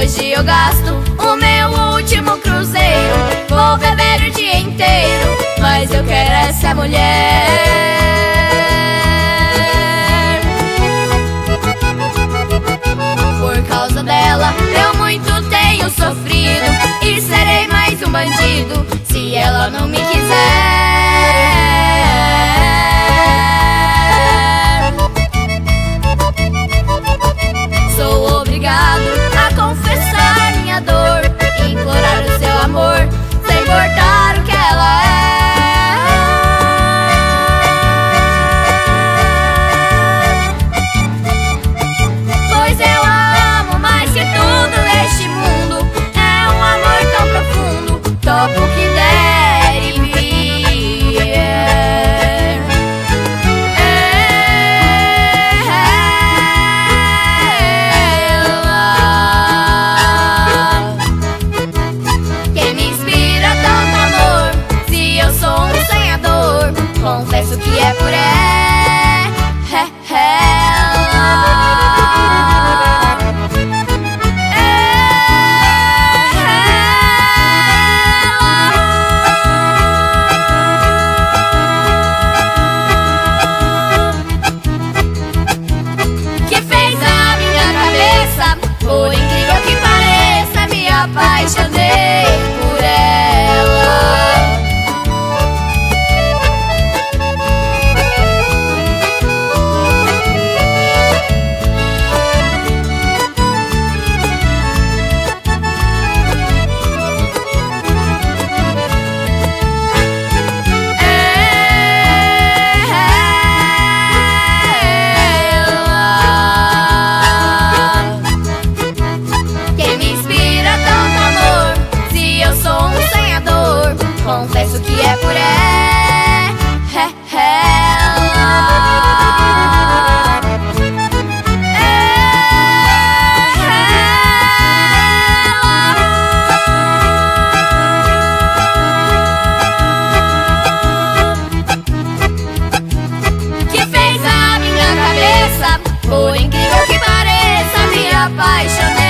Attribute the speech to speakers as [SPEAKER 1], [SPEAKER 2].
[SPEAKER 1] Hoje eu gasto o meu último cruzeiro. Vou beber o dia inteiro, mas eu quero essa mulher. Por causa dela eu muito tenho sofrido, e serei mais um bandido se ela não me quiser. Sou obrigado a confessar minha dor, implorar o seu amor, sem importar o que ela é. Pois eu a amo mais que tudo neste mundo. É um amor tão profundo, topo o que der e vier. Quem me inspira tanto amor, se eu sou um sonhador, confesso que é por ela. Que fez a minha cabeça, por incrível que pareça, me apaixonei por ela. Quem me inspira tanto amor, se eu sou um sonhador, confesso que é por ela. Que fez a minha cabeça, por incrível que pareça, me apaixonei.